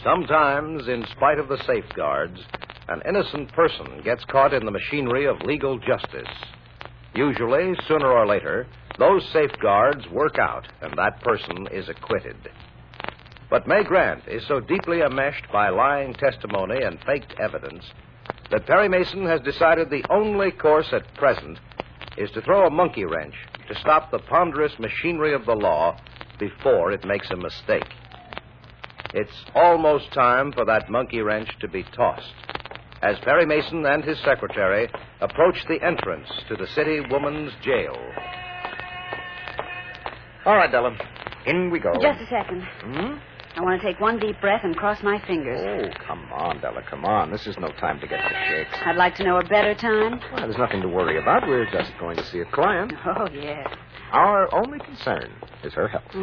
Sometimes, in spite of the safeguards, an innocent person gets caught in the machinery of legal justice. Usually, sooner or later, those safeguards work out, and that person is acquitted. But May Grant is so deeply enmeshed by lying testimony and faked evidence that Perry Mason has decided the only course at present is to throw a monkey wrench to stop the ponderous machinery of the law before it makes a mistake. It's almost time for that monkey wrench to be tossed as Perry Mason and his secretary approach the entrance to the city woman's jail. All right, Della. In we go. Just a second. I want to take one deep breath and cross my fingers. Oh, come on, Della, come on. This is no time to get the shakes. I'd like to know a better time. Well, there's nothing to worry about. We're just going to see a client. Oh, yes. Our only concern is her health.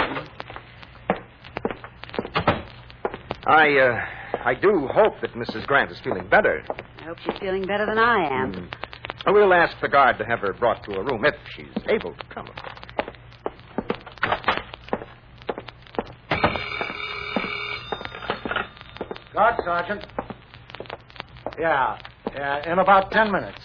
I do hope that Mrs. Grant is feeling better. I hope she's feeling better than I am. We'll ask the guard to have her brought to a room if she's able to come. Guard, Sergeant. Yeah, in about 10 minutes.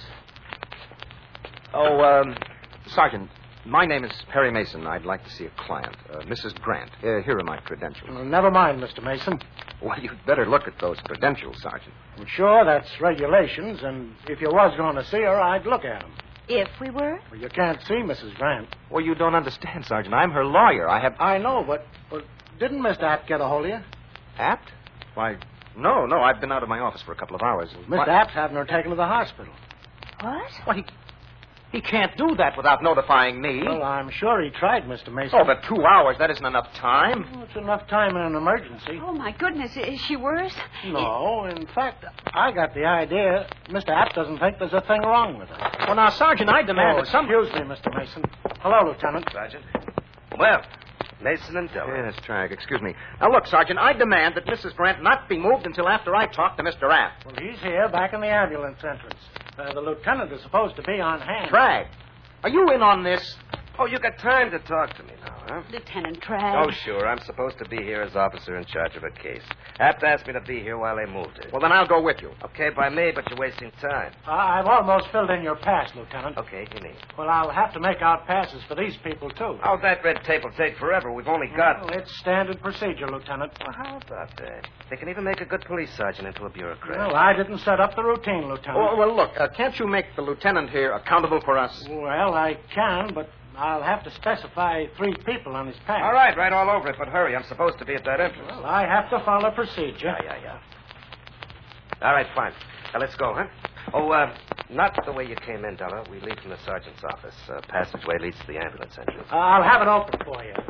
Oh, Sergeant, my name is Perry Mason. I'd like to see a client, Mrs. Grant. Here are my credentials. Never mind, Mr. Mason. Well, you'd better look at those credentials, Sergeant. I'm sure that's regulations, and if you was going to see her, I'd look at them. If we were? Well, you can't see Mrs. Grant. Well, you don't understand, Sergeant. I'm her lawyer. I know, but didn't Mr. Apt get a hold of you? Apt? Why, no. I've been out of my office for a couple of hours. Mr. Apt's having her taken to the hospital. What? Well, he can't do that without notifying me. Well, I'm sure he tried, Mr. Mason. Oh, but 2 hours, that isn't enough time. Well, it's enough time in an emergency. Oh, my goodness. Is she worse? No, in fact, I got the idea Mr. Apt doesn't think there's a thing wrong with her. Well, now, Sergeant, I demand that some... Excuse me, Mr. Mason. Hello, Lieutenant. Sergeant. Well, Mason and Della. Yes, Trag, excuse me. Now, look, Sergeant, I demand that Mrs. Grant not be moved until after I talk to Mr. Apt. Well, he's here, back in the ambulance entrance. The lieutenant is supposed to be on hand. Trag, are you in on this? Oh, you got time to talk to me now, huh? Lieutenant Tragg. Oh, sure. I'm supposed to be here as officer in charge of a case. Apt asked me to be here while they moved it. Well, then I'll go with you. Okay, by me, but you're wasting time. I've almost filled in your pass, Lieutenant. Okay, you need. Well, I'll have to make out passes for these people, too. Oh, that red tape will take forever. We've only got... Well, it's standard procedure, Lieutenant. Well, how about that? They can even make a good police sergeant into a bureaucrat. Well, I didn't set up the routine, Lieutenant. Well, look, can't you make the lieutenant here accountable for us? Well, I can, but I'll have to specify 3 people on his pass. All right, right all over it, but hurry. I'm supposed to be at that entrance. Well, I have to follow procedure. Yeah. All right, fine. Now, let's go, huh? Oh, not the way you came in, Della. We leave from the sergeant's office. Passageway leads to the ambulance entrance. I'll have it open for you.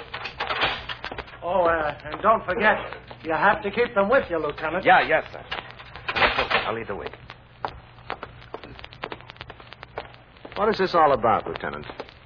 Oh, and don't forget, you have to keep them with you, Lieutenant. Yeah, yes, sir. I'll lead the way. What is this all about, Lieutenant?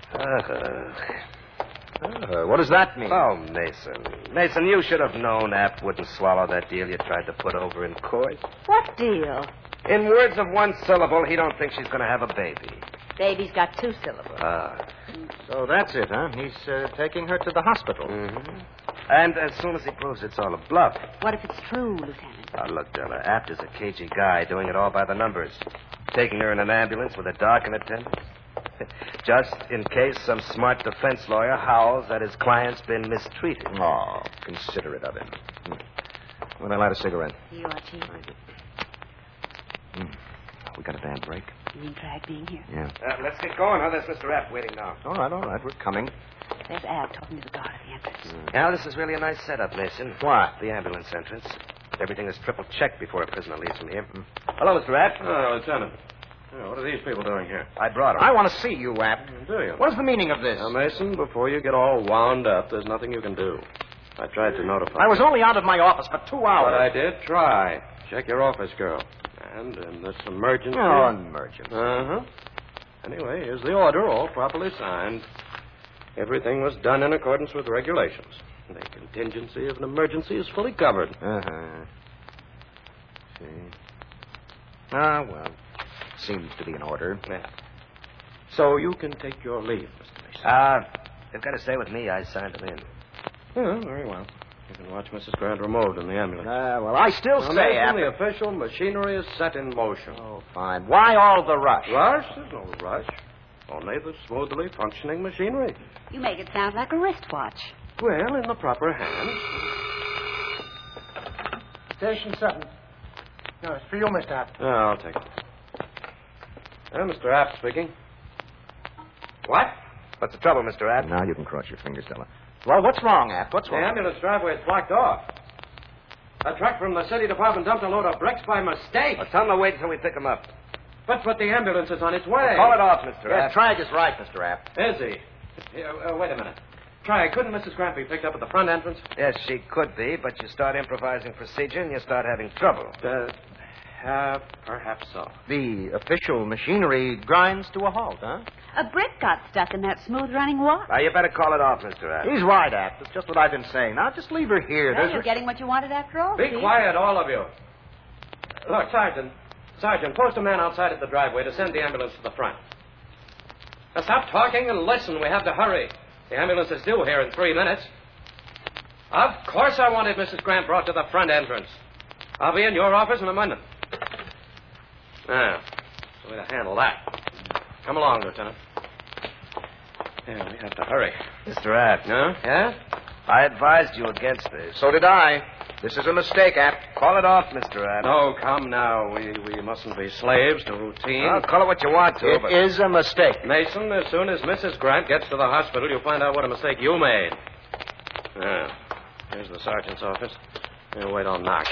What does that mean? Oh, Mason, you should have known Apt wouldn't swallow that deal you tried to put over in court. What deal? In words of one syllable, he don't think she's going to have a baby. Baby's got 2 syllables. So that's it, huh? He's taking her to the hospital. Mm-hmm. And as soon as he proves it's all a bluff. What if it's true, Lieutenant? Oh, look, Della, Apt is a cagey guy doing it all by the numbers. Taking her in an ambulance with a doc in attendance. Just in case some smart defense lawyer howls that his client's been mistreated. Oh, considerate of him. When I light a cigarette. You are, Chief. We got a bad break. You mean Tragg being here? Yeah. Let's get going, huh? There's Mr. Apt waiting now. All right. We're coming. There's Ab talking to the guard at the entrance. Now, this is really a nice setup, Mason. What? The ambulance entrance. Everything is triple checked before a prisoner leaves from here. Hello, Mr. Apt. Lieutenant. What are these people doing here? I brought him. I want to see you, Apt. Do you? What is the meaning of this? Now, Mason, before you get all wound up, there's nothing you can do. I tried to notify I was only out of my office for 2 hours. But I did try. Check your office, girl. And in this emergency... Oh, emergency. Uh-huh. Anyway, here's the order, all properly signed. Everything was done in accordance with regulations. The contingency of an emergency is fully covered. Uh-huh. See. Well, seems to be in order. Yeah. So you can take your leave, Mr. Mason. They've got to stay with me. I signed them in. Oh, very well. You can watch Mrs. Grant removed in the ambulance. Well, I still Now, say Mason, the official machinery is set in motion. Oh, fine. Why all the rush? Rush? There's no rush. Only the smoothly functioning machinery. You make it sound like a wristwatch. Well, in the proper hands. Station 7. No, it's for you, Mr. Apt. Oh, I'll take it. Mr. Apt speaking. What? What's the trouble, Mr. Apt? Now you can cross your fingers, Della. Well, what's wrong, Apt? What's The wrong? ambulance driveway is blocked off. A truck from the city department dumped a load of bricks by mistake. Well, tell them to wait until we pick them up. But the ambulance is on its way. Call it off, Mr. Yeah, Apt. Trag is right, Mr. Apt. Is he? Wait a minute. Try, couldn't Mrs. Grant be picked up at the front entrance? Yes, she could be, but you start improvising procedure and you start having trouble. Perhaps so. The official machinery grinds to a halt, huh? A brick got stuck in that smooth-running water. Now, you better call it off, Mr. Apt. He's right, Apt. That's just what I've been saying. Now, just leave her here. Well, you're getting what you wanted after all, Be Steve. quiet, all of you. Look, Sergeant, post a man outside at the driveway to send the ambulance to the front. Now, stop talking and listen. We have to hurry. The ambulance is due here in 3 minutes. Of course I wanted Mrs. Grant brought to the front entrance. I'll be in your office in a minute. Now, so way to handle that. Come along, Lieutenant. Yeah, we have to hurry. Mr. Apt. No? Yeah? I advised you against this. So did I. This is a mistake, Apt. Call it off, Mr. Apt. Oh, come now. We mustn't be slaves to routine. Well, call it what you want to, but... It is a mistake. Mason, as soon as Mrs. Grant gets to the hospital, you'll find out what a mistake you made. Now, here's the sergeant's office. We'll wait on knock.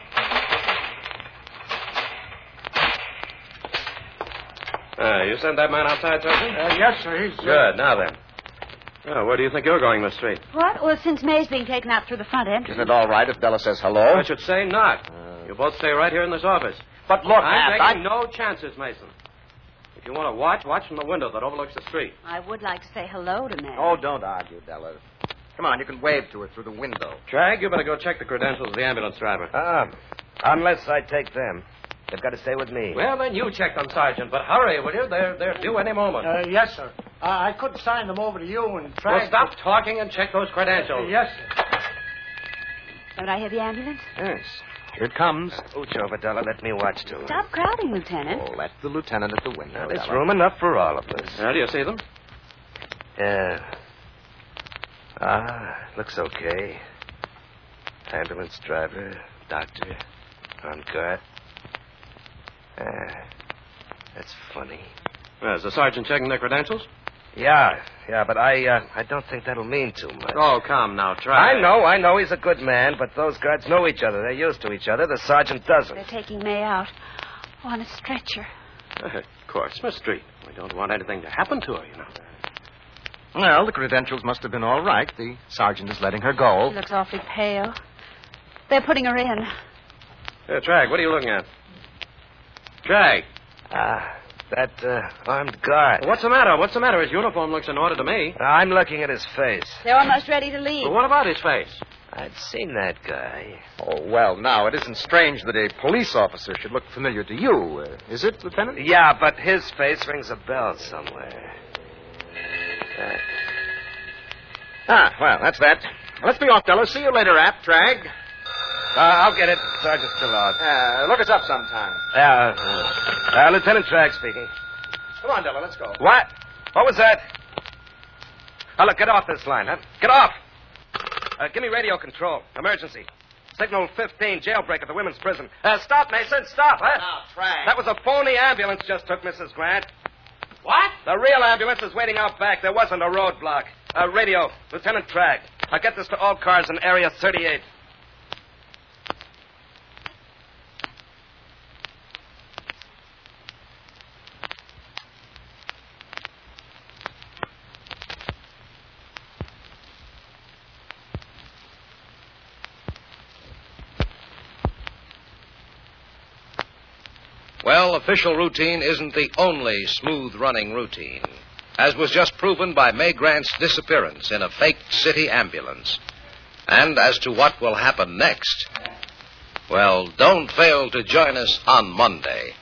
You sent that man outside, Sergeant? Yes, sir. He's... Good. Now then. Oh, where do you think you're going, Miss Street? What? Well, since May's being taken out through the front entrance. Isn't it all right if Della says hello? I should say not. You both stay right here in this office. But look, I'm Apt, taking no chances, Mason. If you want to watch from the window that overlooks the street. I would like to say hello to May. Oh, don't argue, Della. Come on, you can wave to her through the window. Trag, you better go check the credentials of the ambulance driver. Unless I take them. They've got to stay with me. Well, then you check them, Sergeant. But hurry, will you? They're due any moment. Yes, sir. I could sign them over to you and try... Well, stop talking and check those credentials. Yes, sir. Don't I hear the ambulance? Yes. Here it comes. Ooch over, Della. Let me watch to it. Stop crowding, Lieutenant. Oh, let the lieutenant at the window. Now, there's Della. room enough for all of us. Now, do you see them? Yeah. Looks okay. Ambulance driver, doctor, on guard. That's funny. Is the sergeant checking their credentials? Yeah, but I don't think that'll mean too much. Oh, come now, try. I know he's a good man, but those guards know each other. They're used to each other. The sergeant doesn't. They're taking May out on a stretcher. Of course, Miss Street. We don't want anything to happen to her, you know. Well, the credentials must have been all right. The sergeant is letting her go. She looks awfully pale. They're putting her in. Trag, what are you looking at? Trag. That armed guard. Well, what's the matter? What's the matter? His uniform looks in order to me. I'm looking at his face. They're almost ready to leave. Well, what about his face? I've seen that guy. Oh, well, now, it isn't strange that a police officer should look familiar to you, is it, Lieutenant? Yeah, but his face rings a bell somewhere. Well, that's that. Let's be off, Della. See you later, Apt. Trag. I'll get it. Sergeant's still out. Look us up sometime. Lieutenant Trag speaking. Come on, Della, let's go. What? What was that? Oh, look, get off this line, huh? Get off! Give me radio control. Emergency. Signal 15, jailbreak at the women's prison. Stop, Mason, stop, huh? Now, Trag. That was a phony ambulance just took Mrs. Grant. What? The real ambulance is waiting out back. There wasn't a roadblock. Radio, Lieutenant Trag. I'll get this to all cars in Area 38. Well, official routine isn't the only smooth-running routine, as was just proven by May Grant's disappearance in a faked city ambulance. And as to what will happen next, well, don't fail to join us on Monday.